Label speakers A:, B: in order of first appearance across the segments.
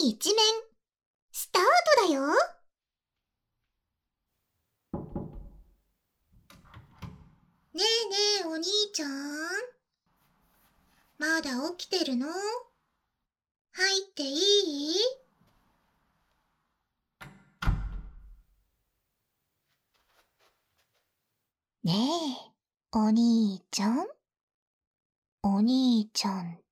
A: 一面、スタートだよ。ねえねえ、お兄ちゃん。まだ起きてるの？入っていい？ねえ、お兄ちゃん。お兄ちゃんって、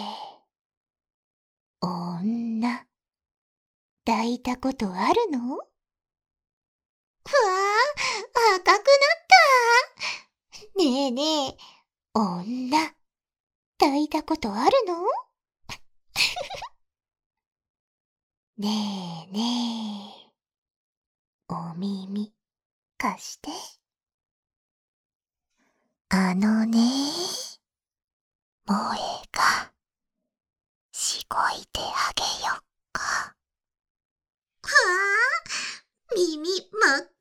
A: 女、抱いたことあるの？うわあ、赤くなった。ねえねえ、女、抱いたことあるの？ねえねえ、お耳貸して。萌えが、しごいてあげよっか。はあ、耳真っ赤じ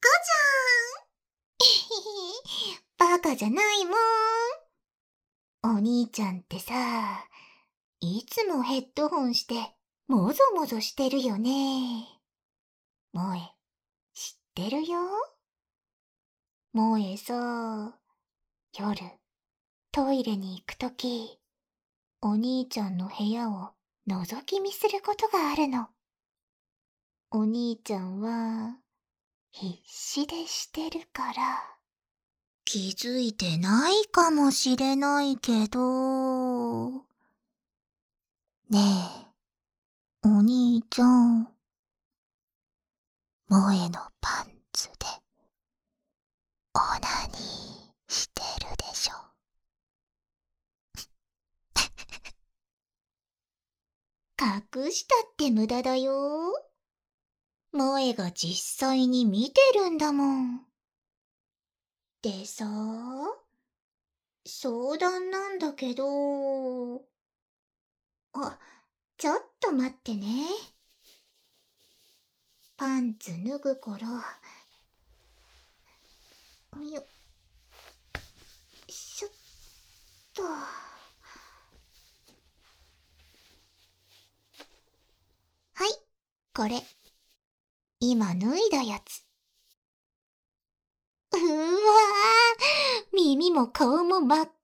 A: ゃん。バカじゃないもん。お兄ちゃんってさ、いつもヘッドホンして、もぞもぞしてるよね。萌え、知ってるよ。萌えさ、夜、トイレに行くとき、お兄ちゃんの部屋を覗き見することがあるの。お兄ちゃんは、必死でしてるから。気づいてないかもしれないけど。ねえ、お兄ちゃん。萌えのパンツで、オナニーしてるでしょ。隠したって無駄だよ。萌えが実際に見てるんだもん。でさ、相談なんだけど。あ、ちょっと待ってね。パンツ脱ぐから。よっしょっと。はい、これ。今脱いだやつ。うわぁ、耳も顔も真っ赤っ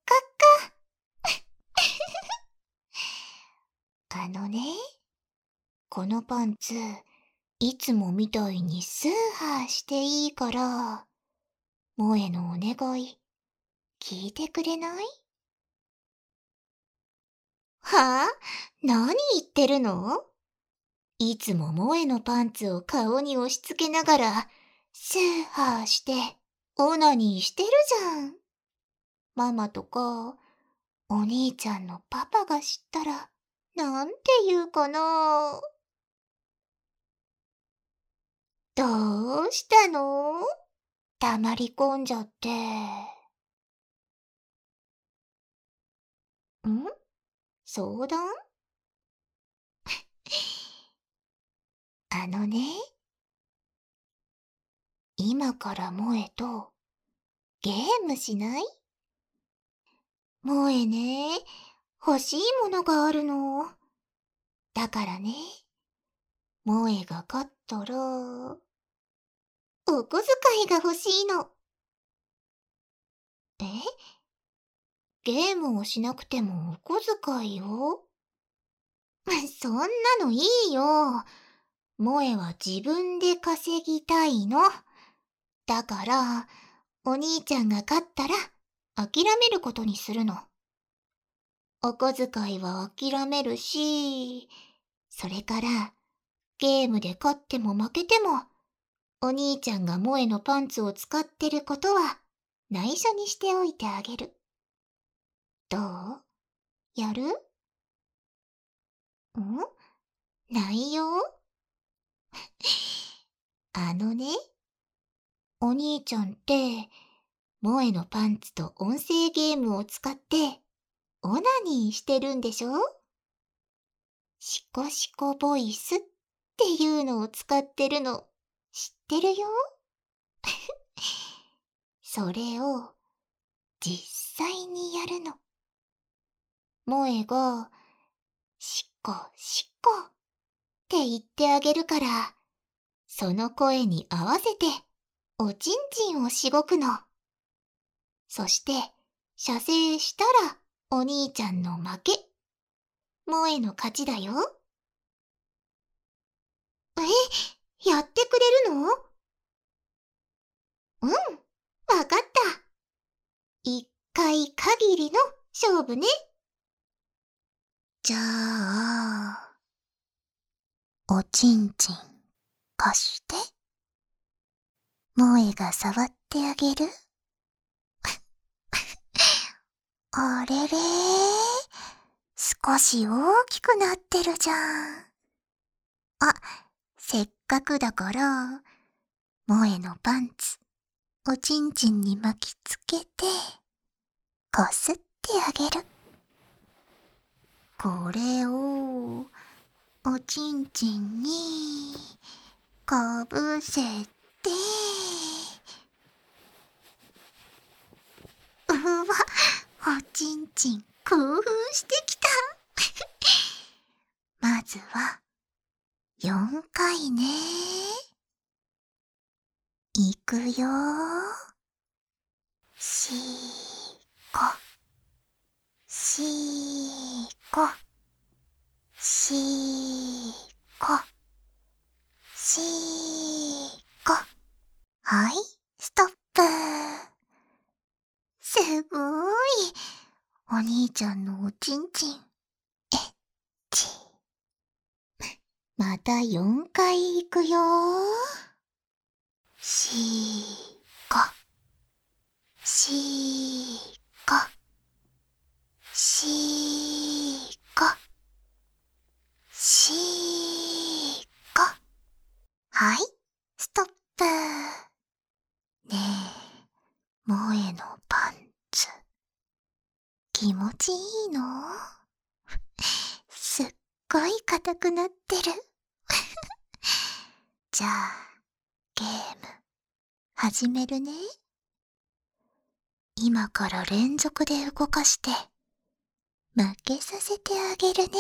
A: か。このパンツ、いつもみたいにスーハーしていいから、萌えのお願い、聞いてくれない？はぁ？何言ってるの？いつも萌えのパンツを顔に押し付けながら、スーハーして、オナニーしてるじゃん。ママとか、お兄ちゃんのパパが知ったら、なんて言うかな。どうしたの？黙り込んじゃって。ん？相談？今から萌えとゲームしない？萌えね、欲しいものがあるの。だからね、萌えが勝ったら、お小遣いが欲しいの。え？ゲームをしなくてもお小遣いよ。そんなのいいよ。萌えは自分で稼ぎたいの。だから、お兄ちゃんが勝ったら、諦めることにするの。お小遣いは諦めるし、それから、ゲームで勝っても負けても、お兄ちゃんが萌えのパンツを使ってることは、内緒にしておいてあげる。どう？やる？内容？お兄ちゃんって、萌えのパンツと音声ゲームを使って、オナニーしてるんでしょ？シコシコボイスっていうのを使ってるの、知ってるよ。それを、実際にやるの。萌えが、シコシコ言ってあげるから、その声に合わせて、おちんちんをしごくの。そして、射精したら、お兄ちゃんの負け。萌えの勝ちだよ。やってくれるの？うん、わかった。一回限りの勝負ね。じゃあ、おちんちん貸して。萌えが触ってあげる？あれれー、少し大きくなってるじゃん。あ、せっかくだから、萌えのパンツ、おちんちんに巻きつけて、こすってあげる。これを、おちんちんに、かぶせて、うわ、おちんちん興奮してきた。まずは、4回ね。いくよー。しーこ、しーこ、しーこ、しーこ。はい、ストップ。すごーい。お兄ちゃんのおちんちん。えっち。また4回いくよー。しーこ、しーこ、しーこ、しーこ。はい、ストップ。ねえ、萌えのパンツ、気持ちいいの？すっごい硬くなってる。じゃあ、ゲーム、始めるね。今から連続で動かして、負けさせてあげるね。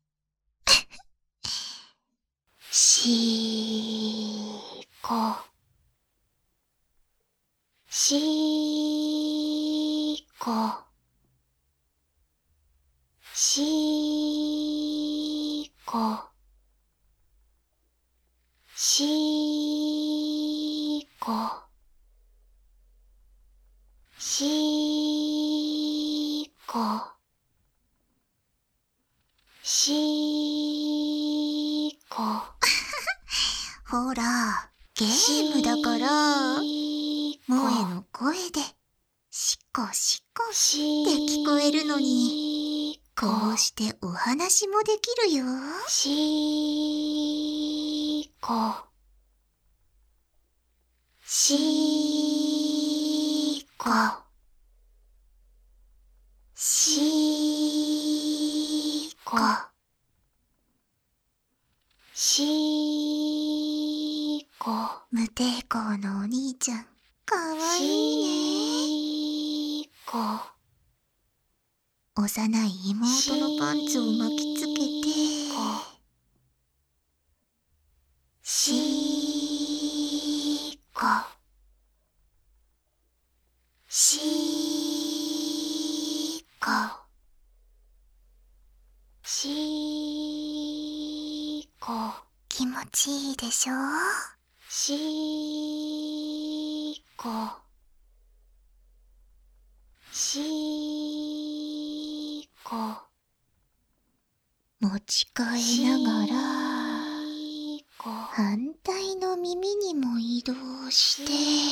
A: しーこ、しーこ、しーこ、しーこ、しーこ、しーこ。ほら、ゲームだから、萌えの声で、しこしこって聞こえるのに、こうしてお話もできるよ。しーこ、しーこ、しーこ、しーこ。無抵抗のお兄ちゃん、かわいいね。しーこ。幼い妹のパンツを巻きつけて、しーこ、しーこ、しーこ。気持ちいいでしょ？しーこ、しーこ。持ち替えながら、反対の耳にも移動して、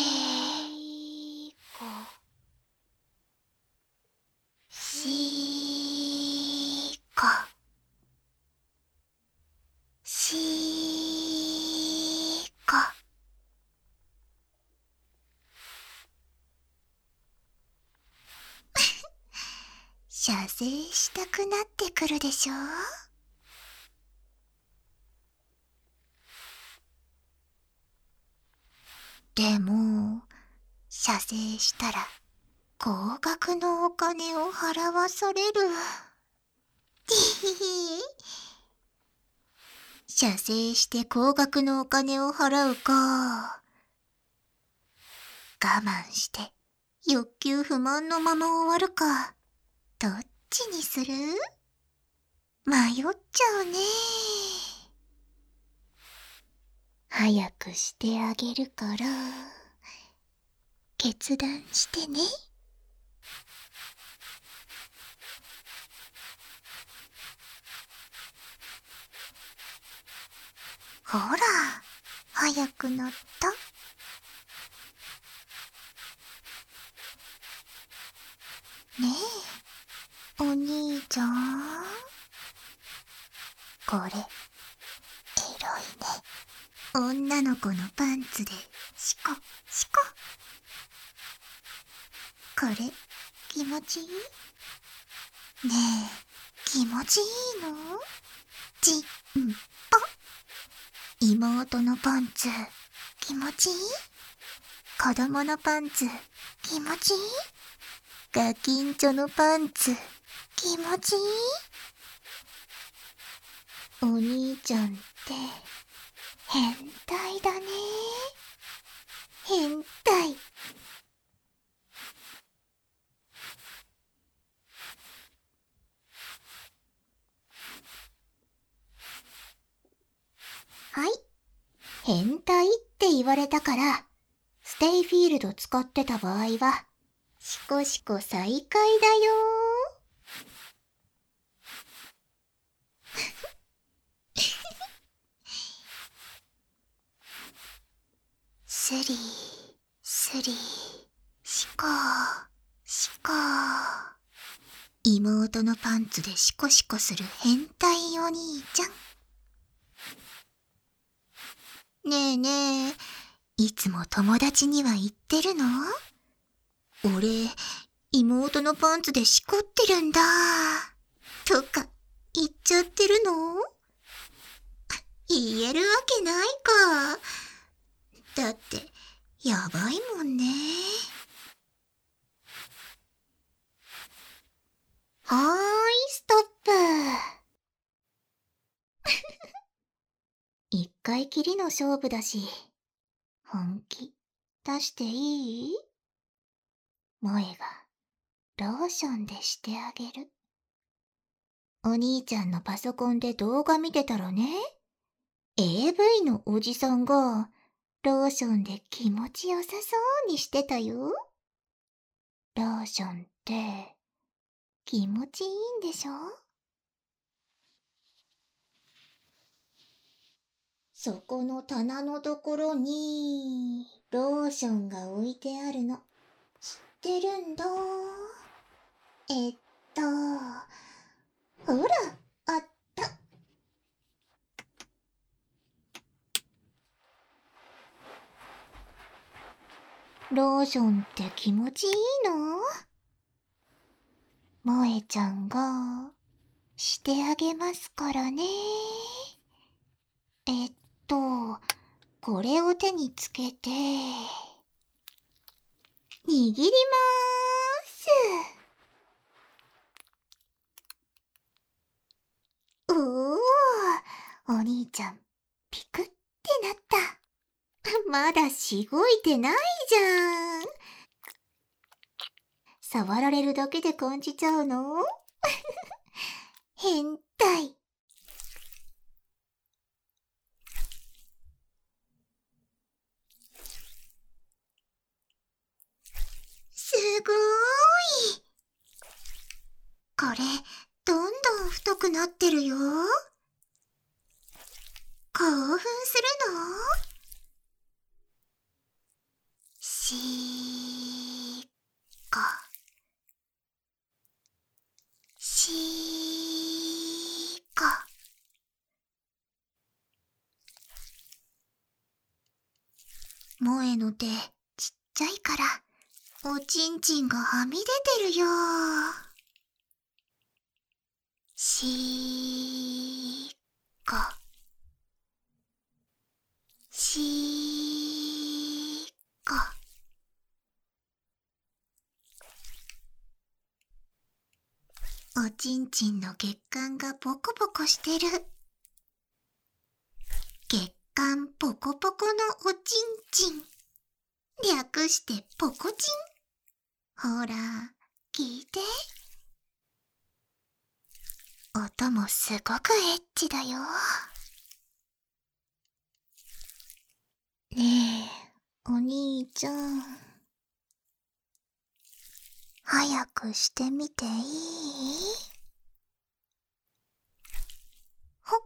A: しーこ、しーこ。射精したくなってくるでしょ？でも、射精したら、高額のお金を払わされる。てへへ。 射精して高額のお金を払うか、我慢して欲求不満のまま終わるか、どっちにする？迷っちゃうね。早くしてあげるから、決断してね。ほら、早くなった。ねえ、お兄ちゃん。これ、エロいね。女の子のパンツで、シコ、シコ。これ、気持ちいい？ねえ、気持ちいいの？妹のパンツ、気持ちいい？子供のパンツ、気持ちいい？ガキンチョのパンツ、気持ちいい？お兄ちゃんって、変態だね。変態。はい。変態って言われたから、ステイフィールド使ってた場合は、シコシコ再開だよスリー、スリー、シコー、シコー。妹のパンツでシコシコする変態お兄ちゃん。ねえねえ、いつも友達には言ってるの？俺、妹のパンツでしこってるんだ。とか、言っちゃってるの？言えるわけないか。だって、やばいもんね。はーい、ストップ。一回きりの勝負だし、本気出していい？萌えがローションでしてあげる。お兄ちゃんのパソコンで動画見てたらね、AV のおじさんがローションで気持ちよさそうにしてたよ。ローションって気持ちいいんでしょ？そこの棚のところにローションが置いてあるの知ってるんだ。ほら、あった。ローションって気持ちいいの？萌えちゃんがしてあげますからね。これを手につけて、握りまーす。おー、お兄ちゃん、ピクってなった。まだしごいてないじゃん。触られるだけで感じちゃうの？変態。すごーい。これ、どんどん太くなってるよ。興奮するの？しーこ。しーこ。萌えの手、ちっちゃいから、おちんちんがはみ出てるよ。しーこ。しーこ。おちんちんの血管がボコボコしてる。 月刊ポコポコのおちんちん。略してポコチン。ほら、聞いて。音もすごくエッチだよ。ねえ、お兄ちゃん。早くしてみていい？ほっ。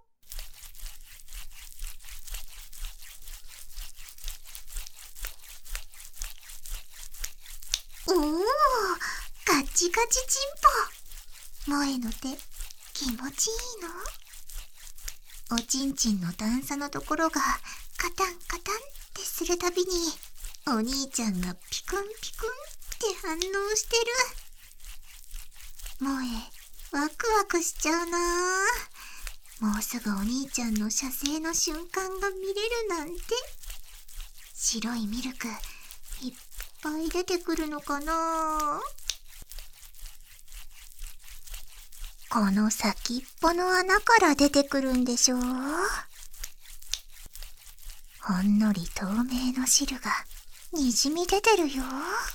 A: おー、ガチガチチンポ。萌えの手、気持ちいいの？おちんちんの段差のところがカタンカタンってするたびに、お兄ちゃんがピクンピクンって反応してる。萌え、ワクワクしちゃうなぁ。もうすぐお兄ちゃんの射精の瞬間が見れるなんて。白いミルク、いっぱい出てくるのかな。この先っぽの穴から出てくるんでしょう。ほんのり透明の汁がにじみ出てるよ。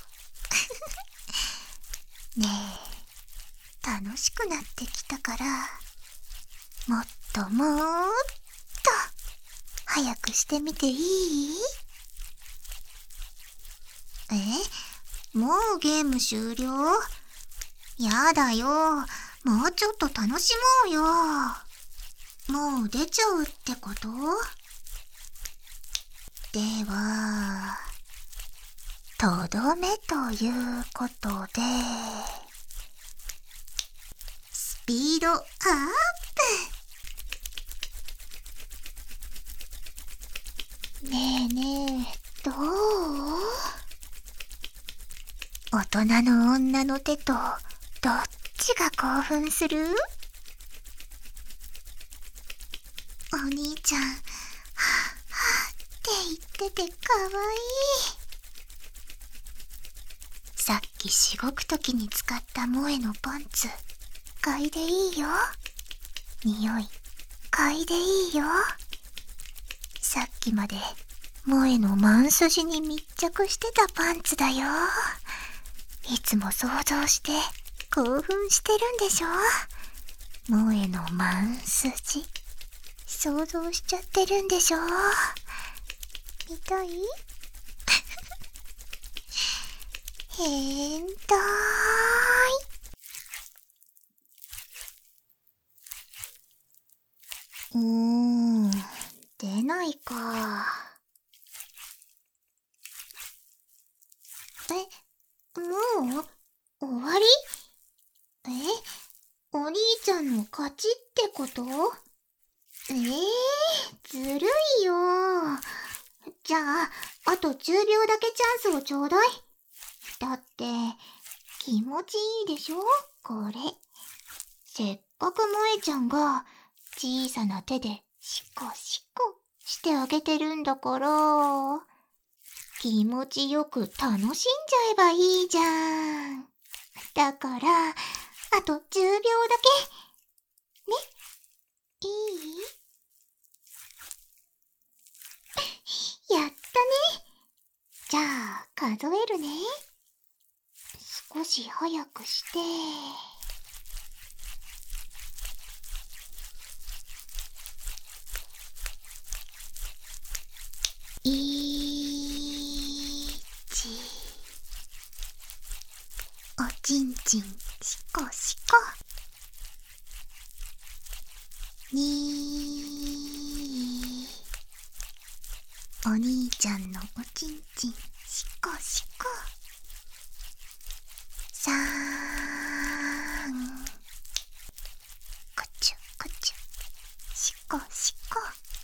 A: ねえ、楽しくなってきたから、もっともーっと早くしてみていい？もうゲーム終了？やだよ。もうちょっと楽しもうよ。もう出ちゃうってこと？では、とどめということで、スピードアップ。ねえねえ、どう？大人の女の手とどっちが興奮する？お兄ちゃん、はぁはぁって言っててかわいい。さっきしごくときに使った萌えのパンツ、嗅いでいいよ。匂い、嗅いでいいよ。さっきまで萌えのマン筋に密着してたパンツだよ。いつも想像して興奮してるんでしょ？萌えのマン筋、想像しちゃってるんでしょ？見たい？変態。出ないか。もう終わり？お兄ちゃんの勝ちってこと？ずるいよ。じゃあ、あと10秒だけチャンスをちょうだい。だって、気持ちいいでしょこれ。せっかく萌えちゃんが小さな手でシコシコしてあげてるんだから、気持ちよく楽しんじゃえばいいじゃん。だから、あと10秒だけ。ね？いい？やったね。じゃあ、数えるね。少し早くして。おちんちんしこしこ。お兄ちゃんのおちんちんしこしこ。くちゅくちゅしこしこ。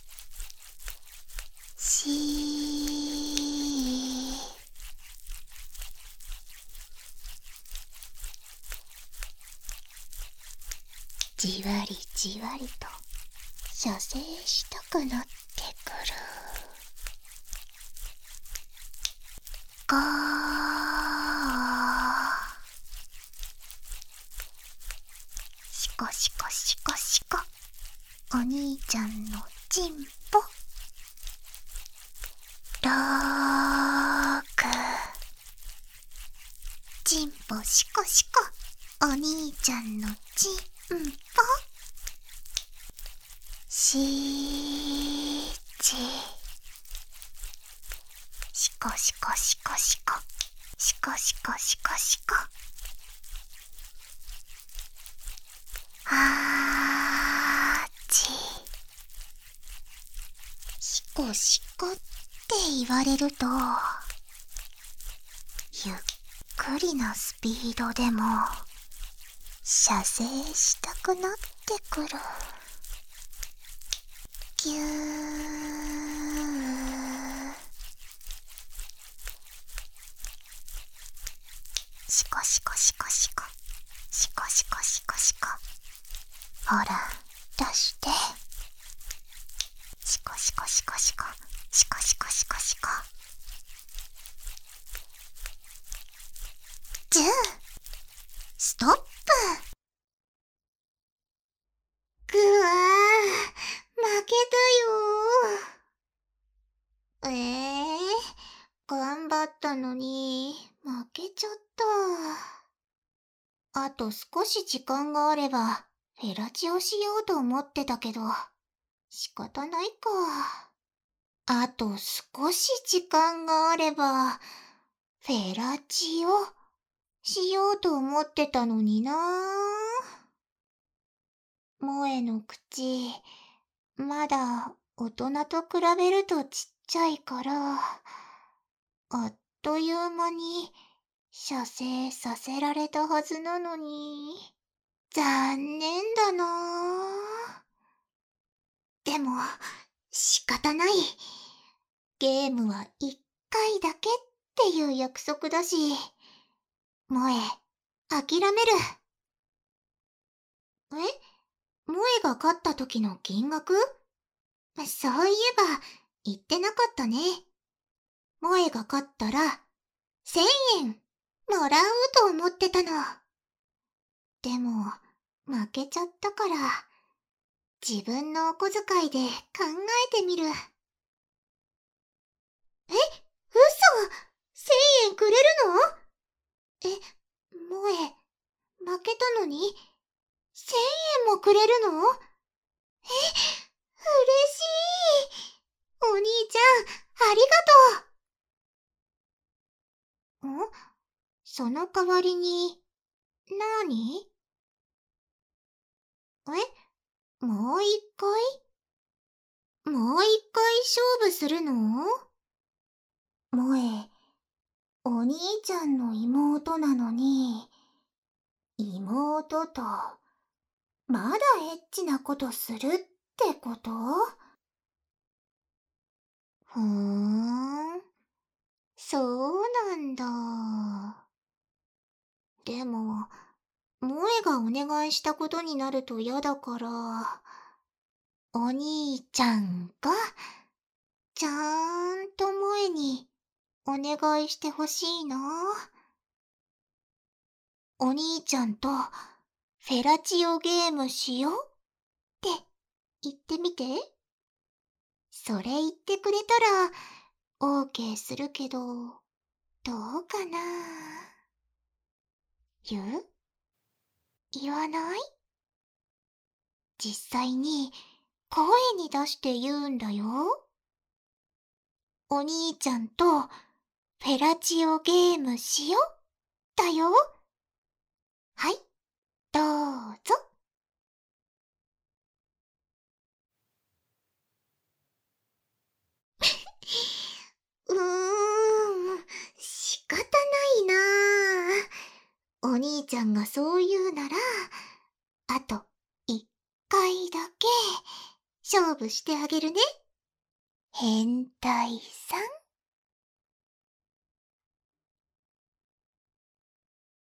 A: じわりじわりと射精したくなってくる。ゴー。しこしこしこしこ。お兄ちゃんのチンポーく。ちんぽしこしこ、お兄ちゃんのちんぽ。しち。しこしこしこしこ。しこしこしこしこ。あーち。しこしこって言われると、ゆっくりなスピードでも射精したくなってくる。ぎゅー。しこしこしこしこ。しこしこしこしこ。ほら、出して。しこしこしこしこ。しこしこしこしこ。10。ストップ。ぐわー、負けたよー。頑張ったのに、負けちゃった。あと少し時間があれば、フェラチオしようと思ってたけど、仕方ないか。あと少し時間があれば、フェラチオしようと思ってたのにな。萌えの口、まだ大人と比べるとちっちゃいから、あっという間に射精させられたはずなのに、残念だな。でも、仕方ない。ゲームは一回だけっていう約束だし、萌え、諦める。萌えが勝った時の金額？そういえば、言ってなかったね。萌えが勝ったら、1000円、もらおうと思ってたの。でも、負けちゃったから、自分のお小遣いで考えてみる。嘘！ 1000 円くれるの？萌え、負けたのに、1000円もくれるの？嬉しい。お兄ちゃん、ありがとう。その代わりに、なに？もう一回？もう一回勝負するの？萌え、お兄ちゃんの妹なのに、妹と、まだエッチなことするってこと？ふーん、そうなんだ。でも、萌えがお願いしたことになると嫌だから、お兄ちゃんが、ちゃんと萌えにお願いしてほしいな。お兄ちゃんとフェラチオゲームしようって言ってみて。それ言ってくれたら、OK するけど、どうかな。言う？言わない？実際に声に出して言うんだよ。お兄ちゃんとフェラチオゲームしようだよ。はい、どうぞ。仕方ないなあ。お兄ちゃんがそう言うなら、あと一回だけ勝負してあげるね。変態さん。